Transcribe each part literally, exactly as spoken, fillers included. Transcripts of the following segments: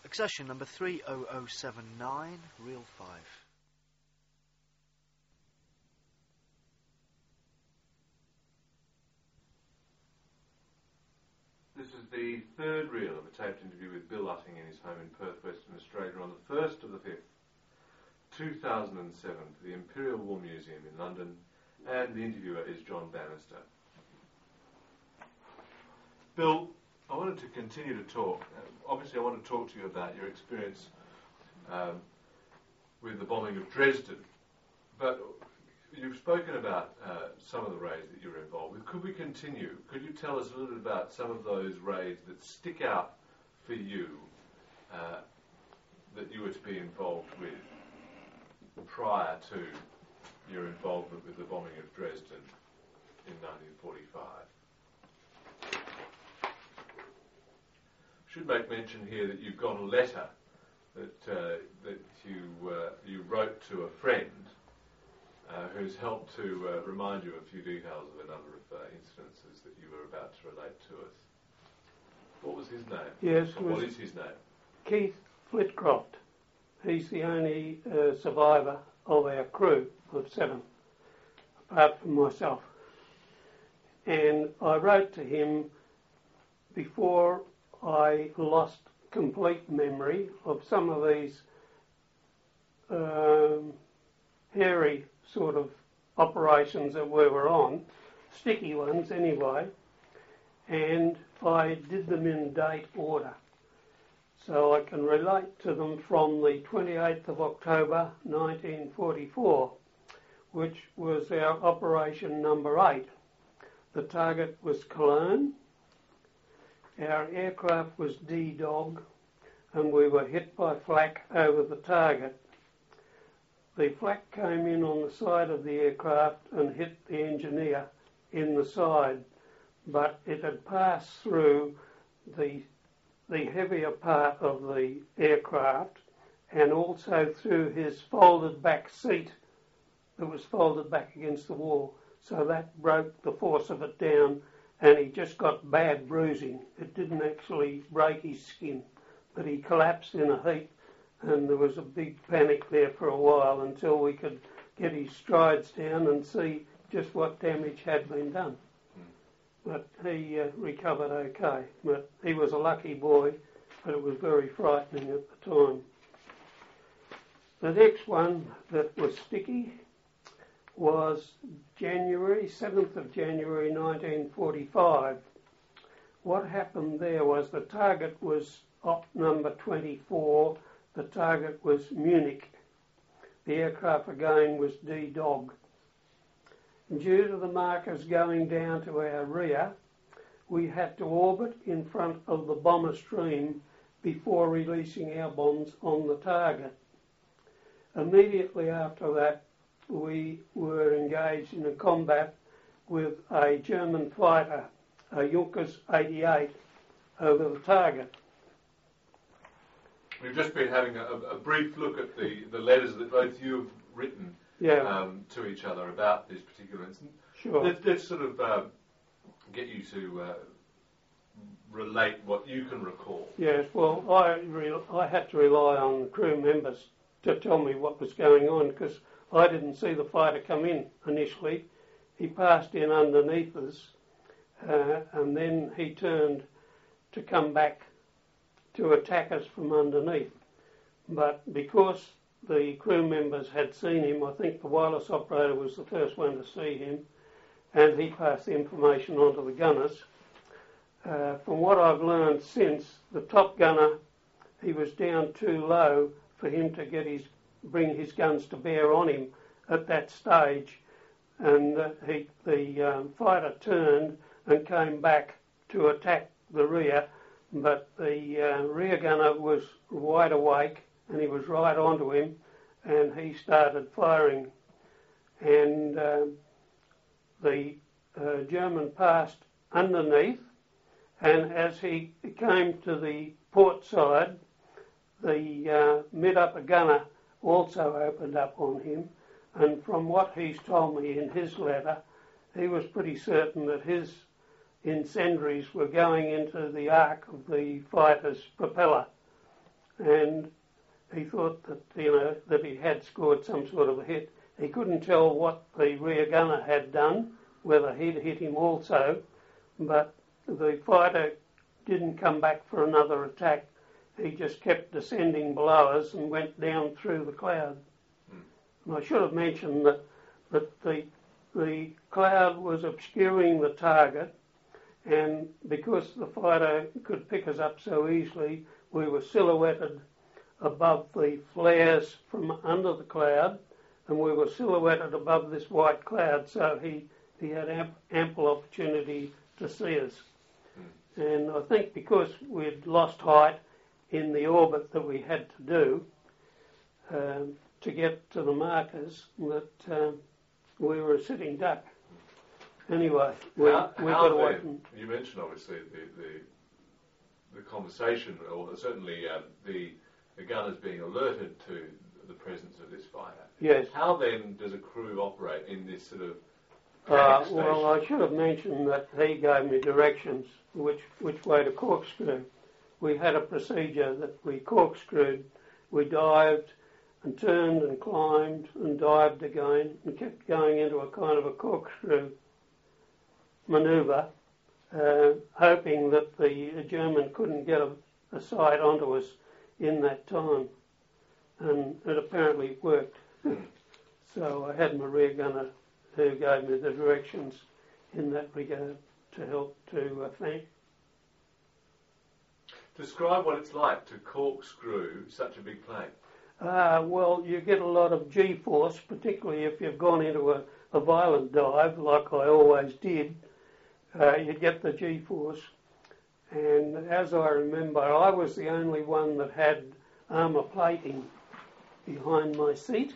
Accession number three oh oh seven nine, reel five. This is the third reel of a taped interview with Bill Utting in his home in Perth, Western Australia on the first of the fifth, two thousand seven, for the Imperial War Museum in London, and the interviewer is John Bannister. Bill, I wanted to continue to talk. Uh, obviously, I want to talk to you about your experience um, with the bombing of Dresden, but you've spoken about uh, some of the raids that you were involved with. Could we continue? Could you tell us a little bit about some of those raids that stick out for you, uh, that you were to be involved with prior to your involvement with the bombing of Dresden in nineteen forty-five? Should make mention here that you've got a letter that uh, that you uh, you wrote to a friend uh, who's helped to uh, remind you of a few details of a number of uh, incidences that you were about to relate to us. What was his name? Yes, or what is his name? Keith Flitcroft. He's the only uh, survivor of our crew of seven, apart from myself. And I wrote to him before I lost complete memory of some of these um, hairy sort of operations that we were on, sticky ones anyway, and I did them in date order. So I can relate to them from the twenty-eighth of October nineteen forty-four, which was our operation number eight. The target was Cologne. Our aircraft was D-Dog, and we were hit by flak over the target. The flak came in on the side of the aircraft and hit the engineer in the side, but it had passed through the the heavier part of the aircraft and also through his folded back seat that was folded back against the wall. So that broke the force of it down, and he just got bad bruising. It didn't actually break his skin, but he collapsed in a heap, and there was a big panic there for a while until we could get his strides down and see just what damage had been done. But he uh, recovered okay. But he was a lucky boy, but it was very frightening at the time. The next one that was sticky was January, seventh of January nineteen forty-five. What happened there was the target was op number twenty-four. The target was Munich. The aircraft again was D-Dog. Due to the markers going down to our rear, we had to orbit in front of the bomber stream before releasing our bombs on the target. Immediately after that, we were engaged in a combat with a German fighter, a Junkers eighty-eight, over the target. We've just been having a, a brief look at the, the letters that both you have written Yeah. Um, to each other about this particular incident. Sure. Let's, let's sort of uh, get you to uh, relate what you can recall. Yes, well, I, re- I had to rely on crew members to tell me what was going on, because I didn't see the fighter come in initially. He passed in underneath us, uh, and then he turned to come back to attack us from underneath. But because the crew members had seen him, I think the wireless operator was the first one to see him, and he passed the information on to the gunners. Uh, from what I've learned since, the top gunner, he was down too low for him to get his bring his guns to bear on him at that stage, and uh, he, the um, fighter turned and came back to attack the rear, but the uh, rear gunner was wide awake, and he was right onto him, and he started firing. And uh, the uh, German passed underneath, and as he came to the port side, the uh, mid-upper gunner also opened up on him, and from what he's told me in his letter, he was pretty certain that his incendiaries were going into the arc of the fighter's propeller. and he thought that, you know, that he had scored some sort of a hit. He couldn't tell what the rear gunner had done, whether he'd hit him also, but the fighter didn't come back for another attack. He just kept descending below us and went down through the cloud. Mm. And I should have mentioned that, that the, the cloud was obscuring the target, and because the fighter could pick us up so easily, we were silhouetted above the flares from under the cloud, and we were silhouetted above this white cloud, so he, he had amp, ample opportunity to see us. Mm. And I think because we'd lost height in the orbit that we had to do um, to get to the markers, that um, we were a sitting duck. Anyway, we, how, we how got away then, from... You mentioned obviously the, the, the conversation, or certainly um, the, the gunners being alerted to the presence of this fighter. Yes. How then does a crew operate in this sort of uh, well, I should have mentioned that he gave me directions which, which way to corkscrew. We had a procedure that we corkscrewed, we dived and turned and climbed and dived again and kept going into a kind of a corkscrew manoeuvre, uh, hoping that the German couldn't get a, a sight onto us in that time. And it apparently worked. So I had my rear gunner who gave me the directions in that regard to help to uh, thank. Describe what it's like to corkscrew such a big plane. Uh, well, you get a lot of G-force, particularly if you've gone into a, a violent dive, like I always did. Uh, you get the G-force. And as I remember, I was the only one that had armour plating behind my seat.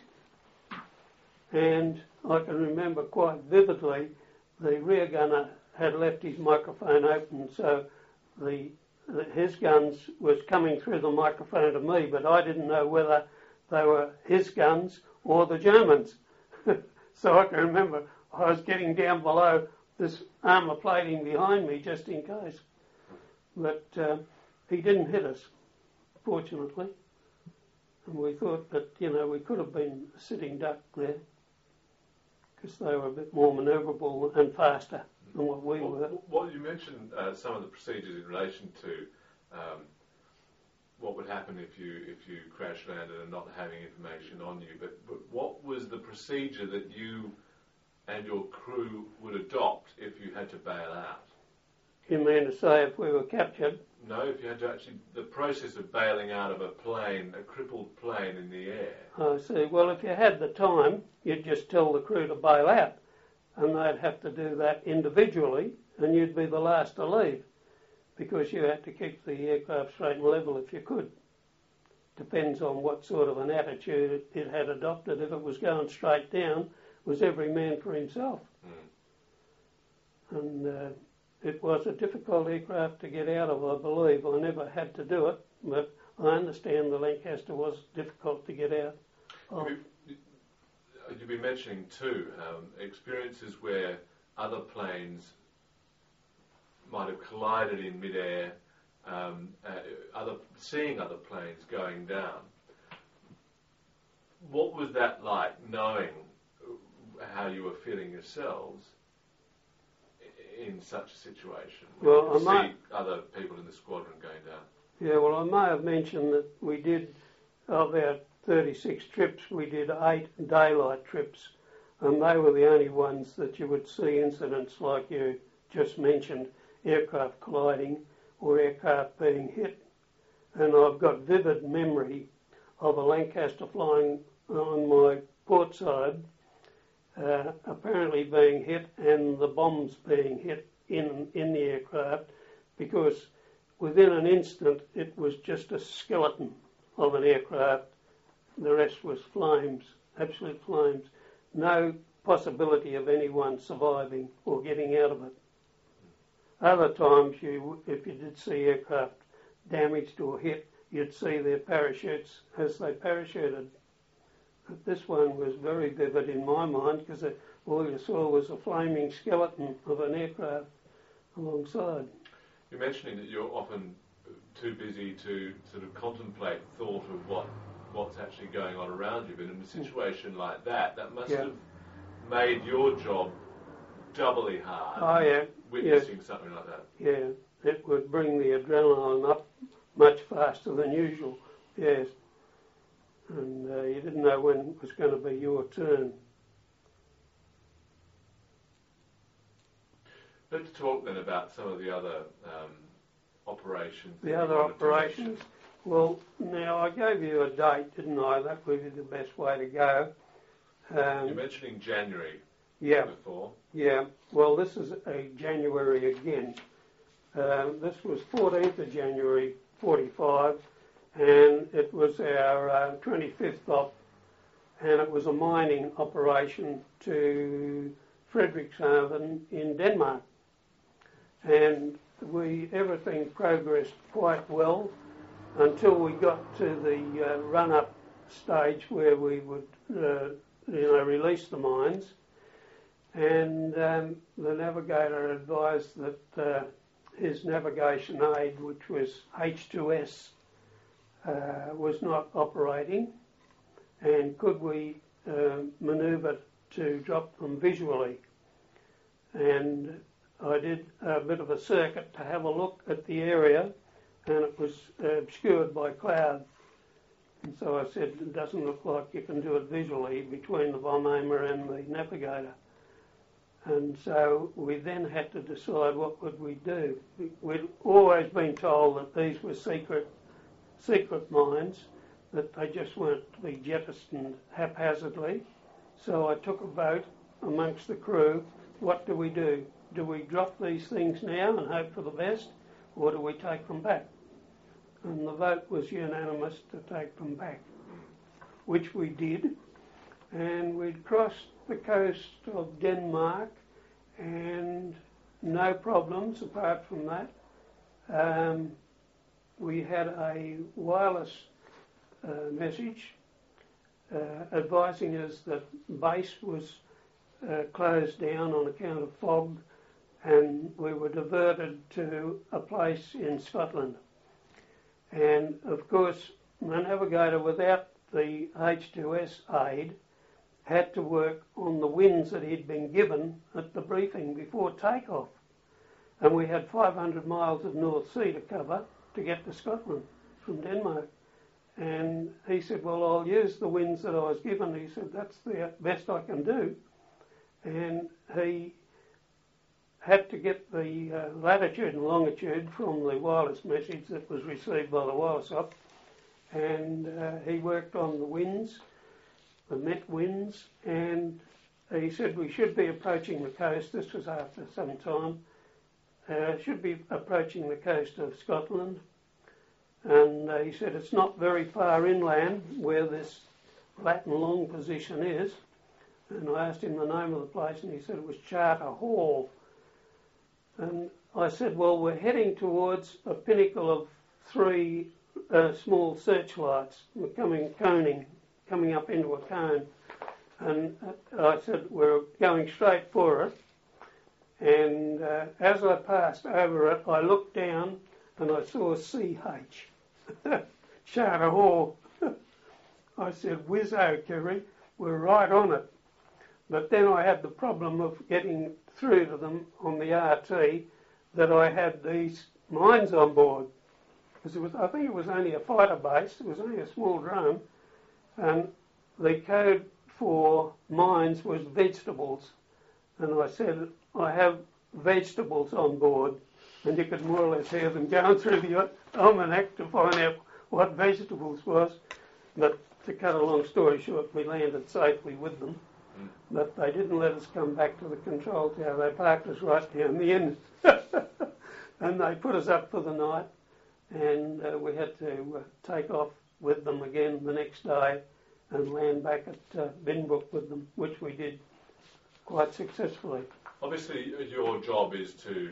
And I can remember quite vividly the rear gunner had left his microphone open, so the his guns was coming through the microphone to me, but I didn't know whether they were his guns or the Germans. So I can remember I was getting down below this armour plating behind me just in case. But uh, he didn't hit us, fortunately. And we thought that, you know, we could have been a sitting duck there because they were a bit more manoeuvrable and faster than what we well, were. Well, you mentioned uh, some of the procedures in relation to um, what would happen if you if you crash landed and not having information on you. But, but what was the procedure that you and your crew would adopt if you had to bail out? You mean to say if we were captured? No, if you had to actually, the process of bailing out of a plane, a crippled plane in the air. I see. Well, if you had the time, you'd just tell the crew to bail out, and they'd have to do that individually, and you'd be the last to leave, because you had to keep the aircraft straight and level if you could. Depends on what sort of an attitude it had adopted. If it was going straight down, it was every man for himself. Mm. And uh, it was a difficult aircraft to get out of, I believe. I never had to do it, but I understand the Lancaster was difficult to get out of. You've been mentioning too um, experiences where other planes might have collided in midair, um, uh, other seeing other planes going down. What was that like, knowing how you were feeling yourselves in such a situation? Well, I see might, other people in the squadron going down. Yeah, well, I may have mentioned that we did, of our thirty-six trips, we did eight daylight trips, and they were the only ones that you would see incidents like you just mentioned, aircraft colliding or aircraft being hit. And I've got vivid memory of a Lancaster flying on my port side, uh, apparently being hit and the bombs being hit in, in the aircraft, because within an instant it was just a skeleton of an aircraft. The rest was flames, absolute flames. No possibility of anyone surviving or getting out of it. Other times, you, if you did see aircraft damaged or hit, you'd see their parachutes as they parachuted. But this one was very vivid in my mind because all you saw was a flaming skeleton of an aircraft alongside. You're mentioning that you're often too busy to sort of contemplate thought of what what's actually going on around you. But in a situation like that, that must Yeah. have made your job doubly hard. Oh yeah, Witnessing something like that. yeah. It would bring the adrenaline up much faster than usual. Yes. And uh, you didn't know when it was going to be your turn. Let's talk then about some of the other um, operations. The other operations. Well, now I gave you a date, didn't I? That would be the best way to go. Um, You're mentioning January yeah, before. yeah. Well, this is a January again. Um, this was fourteenth of January, forty-five, and it was our uh, twenty-fifth op, and it was a mining operation to Frederikshavn in Denmark. And we everything progressed quite well until we got to the uh, run-up stage where we would, uh, you know, release the mines. And um, the navigator advised that uh, his navigation aid, which was H two S, uh, was not operating, and could we uh, manoeuvre to drop them visually. And I did a bit of a circuit to have a look at the area, and it was uh, obscured by cloud. And so I said, it doesn't look like you can do it visually between the bomb aimer and the navigator. And so we then had to decide what would we do. We'd always been told that these were secret, secret mines, that they just weren't to be jettisoned haphazardly. So I took a vote amongst the crew. What do we do? Do we drop these things now and hope for the best, or do we take them back? And the vote was unanimous to take them back, which we did. And we'd crossed the coast of Denmark, and no problems apart from that. Um, we had a wireless uh, message uh, advising us that base was uh, closed down on account of fog, and we were diverted to a place in Scotland. And of course, the navigator without the H two S aid had to work on the winds that he'd been given at the briefing before takeoff. And we had five hundred miles of North Sea to cover to get to Scotland from Denmark. And he said, well, I'll use the winds that I was given. He said, that's the best I can do. And he had to get the uh, latitude and longitude from the wireless message that was received by the wireless op. And uh, he worked on the winds, the met winds, and he said we should be approaching the coast. This was after some time. Uh, should be approaching the coast of Scotland. And uh, he said it's not very far inland where this flat and long position is. And I asked him the name of the place, and he said it was Charter Hall. And I said, well, we're heading towards a pinnacle of three uh, small searchlights. We're coming coning, coming up into a cone. And I said, we're going straight for it. And uh, as I passed over it, I looked down and I saw C H, Charter Hall. I said, whizzo, Kerry, we're right on it. But then I had the problem of getting through to them on the R T that I had these mines on board. Because it was, I think it was only a fighter base, it was only a small drone, and the code for mines was vegetables. And I said, I have vegetables on board, and you could more or less hear them going through the almanac to find out what vegetables was. But to cut a long story short, we landed safely with them. Mm. But they didn't let us come back to the control tower. They parked us right down the end. And they put us up for the night, and uh, we had to uh, take off with them again the next day and land back at uh, Binbrook with them, which we did quite successfully. Obviously, your job is to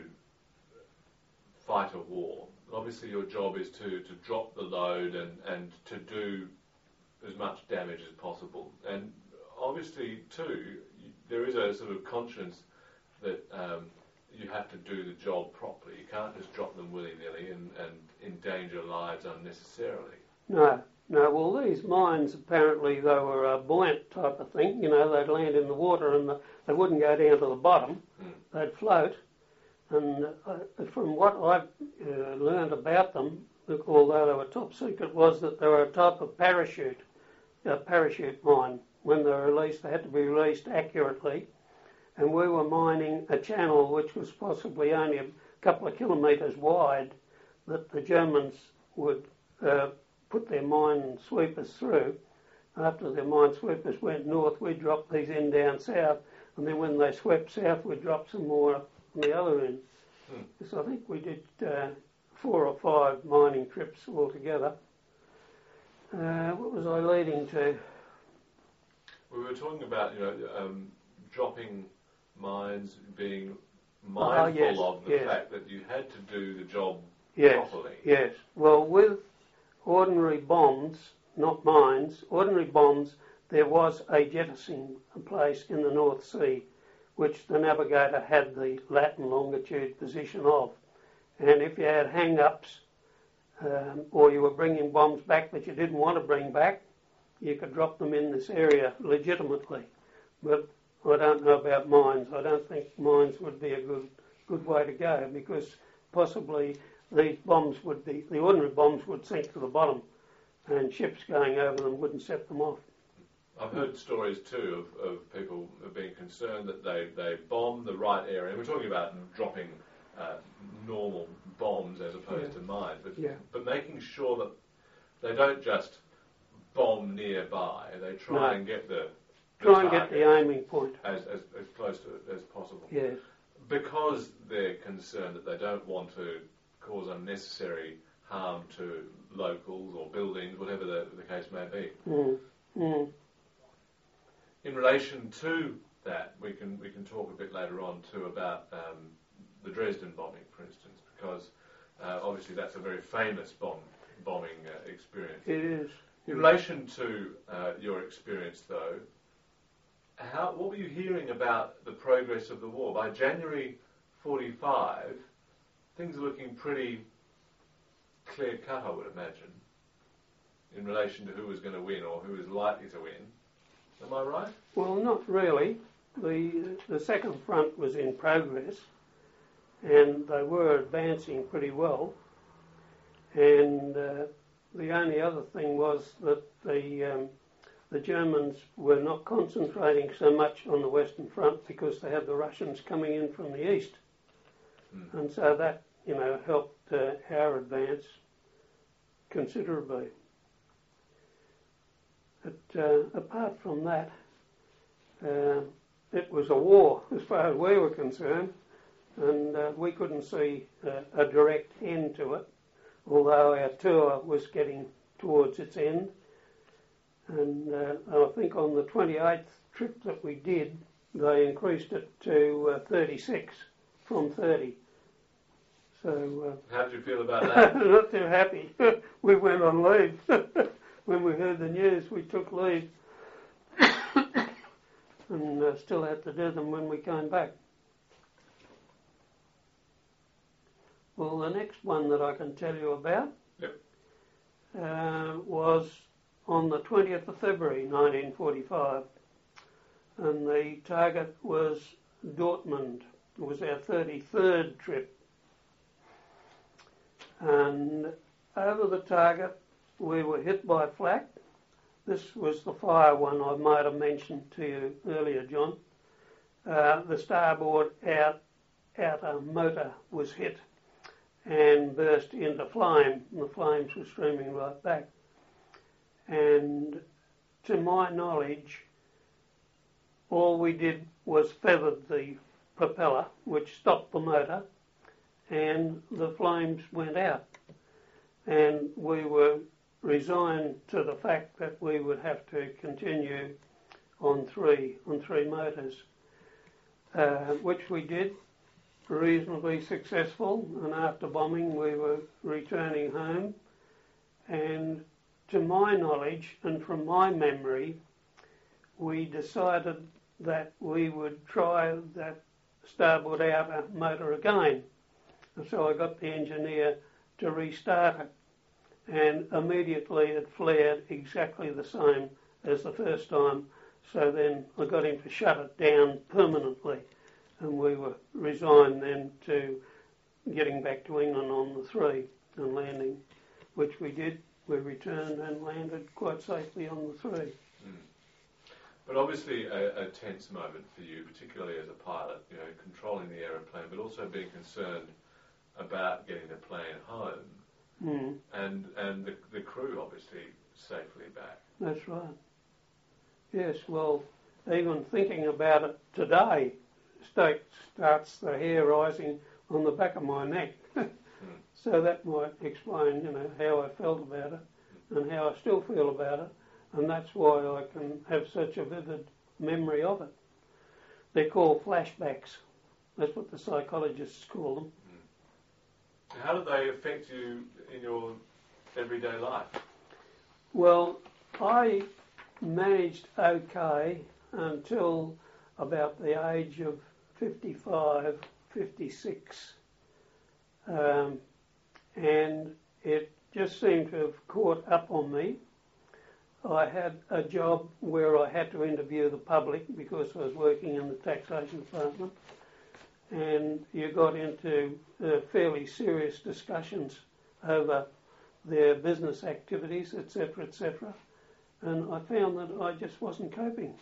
fight a war. Obviously, your job is to, to drop the load and, and to do as much damage as possible. And obviously, too, there is a sort of conscience that um, you have to do the job properly. You can't just drop them willy-nilly and, and in endanger lives unnecessarily. No, no. Well, these mines apparently they were a buoyant type of thing. You know, they'd land in the water and the, they wouldn't go down to the bottom. Mm. They'd float. And uh, from what I've uh, learned about them, although they were top secret, was that they were a type of parachute, a parachute mine. When they were released, they had to be released accurately. And we were mining a channel which was possibly only a couple of kilometres wide that the Germans would uh, put their mine sweepers through. After their mine sweepers went north, we'd drop these in down south, and then when they swept south, we'd drop some more on the other end. Hmm. So I think we did uh, four or five mining trips altogether. Uh, what was I leading to? We were talking about, you know, um, dropping mines, being mindful oh, yes, of the yes. fact that you had to do the job yes, properly. Yes. Well, with ordinary bombs, not mines, ordinary bombs, there was a jettisoning place in the North Sea, which the navigator had the lat and longitude position of. And if you had hang-ups, um, or you were bringing bombs back that you didn't want to bring back, you could drop them in this area legitimately. But I don't know about mines. I don't think mines would be a good good way to go, because possibly these bombs would be, the ordinary bombs would sink to the bottom and ships going over them wouldn't set them off. I've heard stories too of, of people being concerned that they, they bomb the right area. And we're talking about dropping uh, normal bombs as opposed yeah. to mines, but, yeah. but making sure that they don't just bomb nearby. They try no. and get the, the try and get the aiming point as, as, as close to it as possible. Yes. Because they're concerned that they don't want to cause unnecessary harm to locals or buildings, whatever the, the case may be. Mm. Mm. In relation to that, we can we can talk a bit later on too about um, the Dresden bombing, for instance, because uh, obviously that's a very famous bomb bombing uh, experience. It is. In relation to uh, your experience, though, how what were you hearing about the progress of the war? By January forty-five, things are looking pretty clear cut, I would imagine, in relation to who was going to win or who was likely to win. Am I right? Well, not really. The the second front was in progress, and they were advancing pretty well. And uh, the only other thing was that the um, the Germans were not concentrating so much on the Western Front because they had the Russians coming in from the east, mm. and so that you know helped uh, our advance considerably. But uh, apart from that, uh, it was a war as far as we were concerned, and uh, we couldn't see uh, a direct end to it, although our tour was getting towards its end. And uh, I think on the twenty-eighth trip that we did, they increased it to uh, thirty-six from thirty. So uh, how did you feel about that? Not too happy. We went on leave. When we heard the news, we took leave and uh, still had to do them when we came back. Well, the next one that I can tell you about yep. uh, was on the twentieth of February nineteen forty-five, and the target was Dortmund. It was our thirty-third trip. And over the target, we were hit by flak. This was the fire one I might have mentioned to you earlier, John. Uh, the starboard out, outer motor was hit and burst into flame. And the flames were streaming right back. And to my knowledge, all we did was feathered the propeller, which stopped the motor, and the flames went out. And we were resigned to the fact that we would have to continue on three on three motors, uh, which we did, reasonably successful. And after bombing, we were returning home. And to my knowledge and from my memory, we decided that we would try that starboard outer motor again. And so I got the engineer to restart it, and immediately it flared exactly the same as the first time. So then I got him to shut it down permanently, and we were resigned then to getting back to England on the three and landing, which we did. We returned and landed quite safely on the three. Mm. But obviously a, a tense moment for you, particularly as a pilot, you know, controlling the aeroplane, but also being concerned about getting the plane home, mm. and and the, the crew obviously safely back. That's right. Yes, well, even thinking about it today start, starts the hair rising on the back of my neck. mm. So that might explain, you know, how I felt about it and how I still feel about it, and that's why I can have such a vivid memory of it. They're called flashbacks. That's what the psychologists call them. How do they affect you in your everyday life? Well, I managed okay until about the age of fifty-five, fifty-six. Um, and it just seemed to have caught up on me. I had a job where I had to interview the public because I was working in the taxation department, and you got into uh, fairly serious discussions over their business activities, et cetera, et cetera. And I found that I just wasn't coping.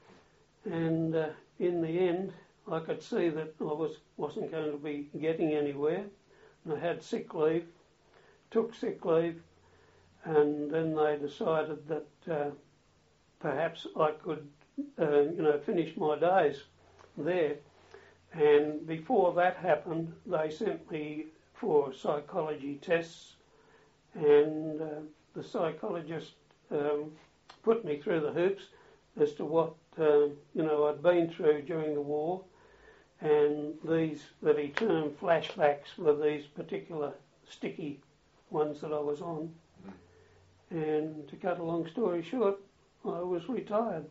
And uh, in the end, I could see that I was, wasn't going to be getting anywhere. And I had sick leave, took sick leave, and then they decided that uh, perhaps I could, uh, you know, finish my days there. And before that happened, they sent me for psychology tests, and uh, the psychologist um, put me through the hoops as to what uh, you know I'd been through during the war, and these that he termed flashbacks were these particular sticky ones that I was on. Mm. And to cut a long story short, I was retired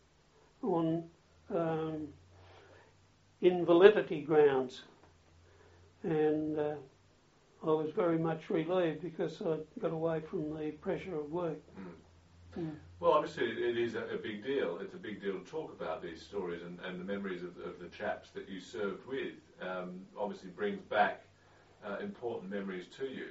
on um, invalidity grounds, and uh, I was very much relieved because I got away from the pressure of work. Mm. Mm. Well, obviously it is a, a big deal. It's a big deal to talk about these stories, and, and the memories of, of the chaps that you served with um, obviously brings back uh, important memories to you.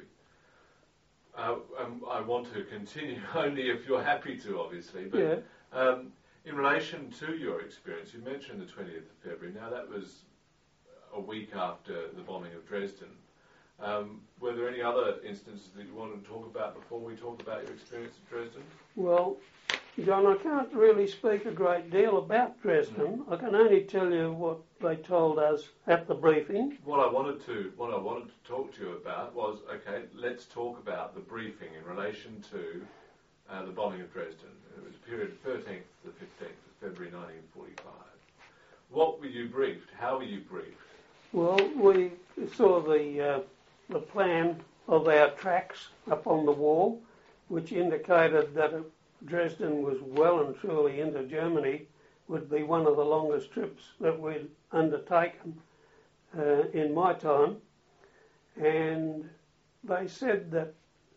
Uh, um, I want to continue only if you're happy to, obviously, but Yeah. um, in relation to your experience, you mentioned the twentieth of February. Now that was a week after the bombing of Dresden. Um, were there any other instances that you wanted to talk about before we talk about your experience at Dresden? Well, John, I can't really speak a great deal about Dresden. I can only tell you what they told us at the briefing. What I wanted to what I wanted to talk to you about was, okay, let's talk about the briefing in relation to uh, the bombing of Dresden. It was a period thirteenth to the fifteenth of February nineteen forty-five. What were you briefed? How were you briefed? Well, we saw the uh, the plan of our tracks up on the wall, which indicated that if Dresden was well and truly into Germany, would be one of the longest trips that we'd undertaken uh, in my time. And they said that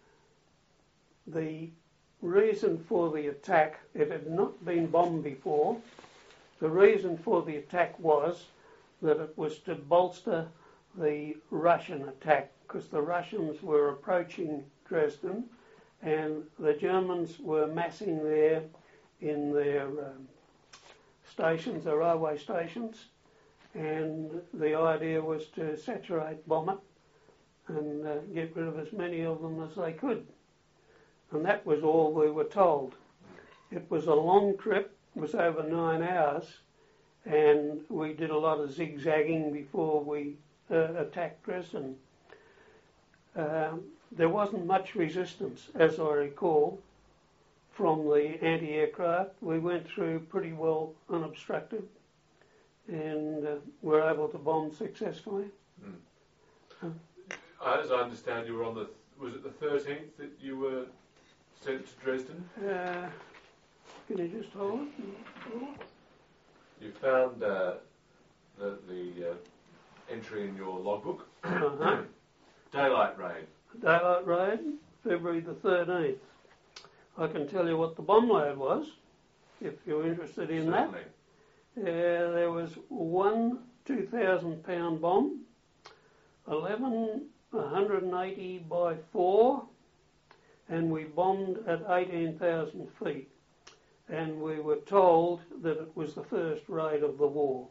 the reason for the attack, it had not been bombed before, the reason for the attack was that it was to bolster the Russian attack, because the Russians were approaching Dresden and the Germans were massing there in their um, stations, the railway stations, and the idea was to saturate, bomb it, and uh, get rid of as many of them as they could. And that was all we were told. It was a long trip, it was over nine hours, and we did a lot of zigzagging before we uh, attacked Dresden. Um, there wasn't much resistance, as I recall, from the anti-aircraft. We went through pretty well unobstructed and uh, were able to bomb successfully. Mm. Uh, as I understand, you were on the, was it the thirteenth that you were sent to Dresden? Uh, can you just hold it? You found uh, the, the uh, entry in your logbook. Uh-huh. Daylight raid. Daylight Raid, February the thirteenth. I can tell you what the bomb load was, if you're interested in Certainly. that. Uh, there was one two thousand pound bomb, eleven one hundred eighty by four, and we bombed at eighteen thousand feet. And we were told that it was the first raid of the war.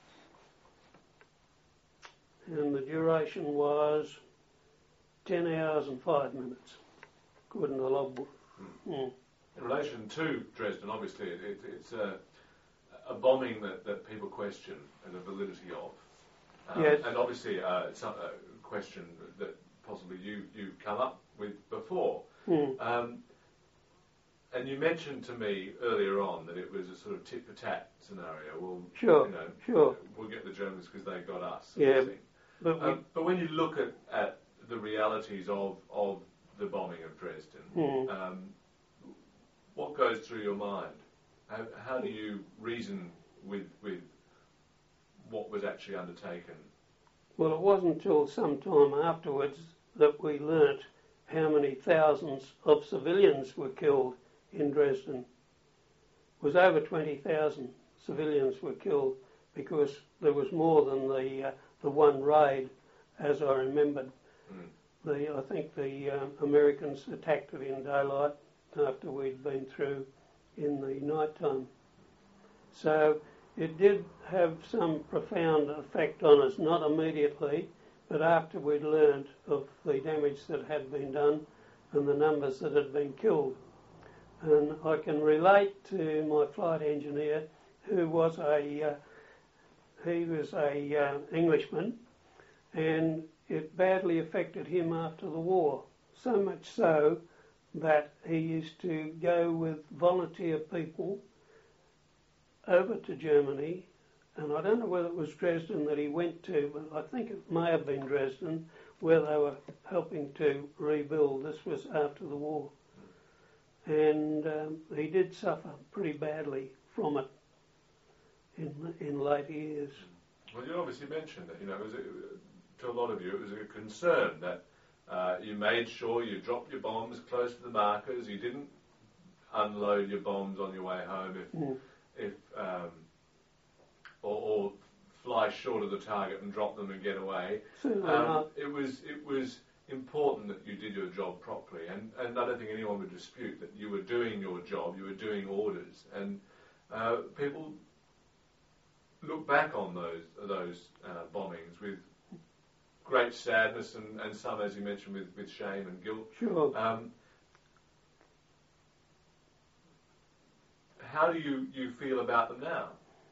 And the duration was ten hours and five minutes, according to the logbook. Mm. Mm. In relation to Dresden, obviously it, it, it's a, a bombing that, that people question the validity of. Um, Yes. And obviously uh, it's a question that possibly you, you've come up with before. Mm. Um, and you mentioned to me earlier on that it was a sort of tit-for-tat scenario. Well, Sure, you know, sure. we'll get the Germans because they got us. sort Yeah, of thing. But we, Um, but when you look at, at the realities of, of the bombing of Dresden, Mm. um, what goes through your mind? How, how do you reason with with what was actually undertaken? well, it wasn't until some time afterwards that we learnt how many thousands of civilians were killed in Dresden. It was over twenty thousand civilians were killed because there was more than the uh, the one raid, as I remembered. Mm. The I think the uh, Americans attacked it in daylight after we'd been through in the night time. So it did have some profound effect on us, not immediately, but after we'd learned of the damage that had been done and the numbers that had been killed. And I can relate to my flight engineer, who was a uh, he was a uh, Englishman, and it badly affected him after the war. So much so that he used to go with volunteer people over to Germany, and I don't know whether it was Dresden that he went to, but I think it may have been Dresden, where they were helping to rebuild. This was after the war. And um, he did suffer pretty badly from it in in later years. Well, you obviously mentioned that, you know, it was a, to a lot of you, it was a concern that uh, you made sure you dropped your bombs close to the markers, you didn't unload your bombs on your way home if, Mm. if um, or, or fly short of the target and drop them and get away. Certainly Um, not. it was it was important that you did your job properly, and, and I don't think anyone would dispute that you were doing your job, you were doing orders, and uh, people look back on those those uh, bombings with great sadness and, and some, as you mentioned, with, with shame and guilt. Sure. Um, how do you, you feel about them now?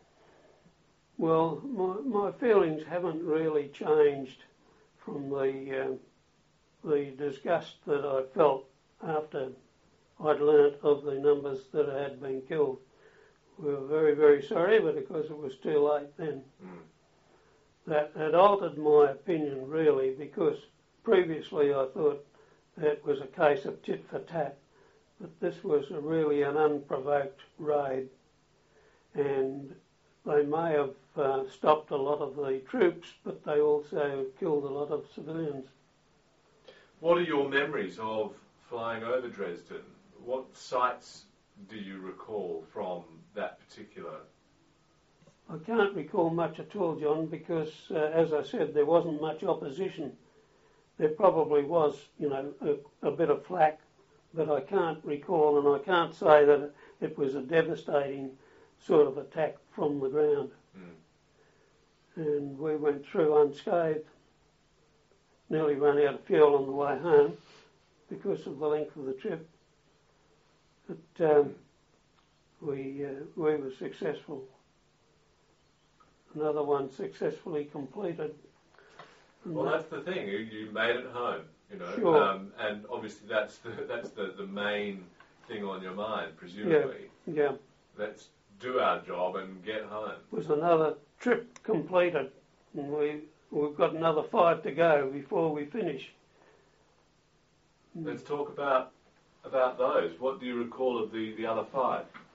Well, my, my feelings haven't really changed from the uh, the disgust that I felt after I'd learnt of the numbers that had been killed. We were very, very sorry, but of course it was too late then. Mm. That had altered my opinion really, because previously I thought it was a case of tit for tat, but this was a really an unprovoked raid, and they may have uh, stopped a lot of the troops, but they also killed a lot of civilians. What are your memories of flying over Dresden? What sights do you recall from that particular? I can't recall much at all, John, because, uh, as I said, there wasn't much opposition. There probably was, you know, a, a bit of flack, but I can't recall, and I can't say that it was a devastating sort of attack from the ground. Mm. And we went through unscathed. Nearly ran out of fuel on the way home because of the length of the trip. But um, we uh, we were successful. Another one successfully completed. And Well, that- that's the thing. You, you made it home, you know, Sure. um, and obviously that's the that's the, the main thing on your mind, presumably. yeah, Let's do our job and get home. was another trip completed, and we we've got another five to go before we finish. Let's talk about about those. What do you recall of the, the other five?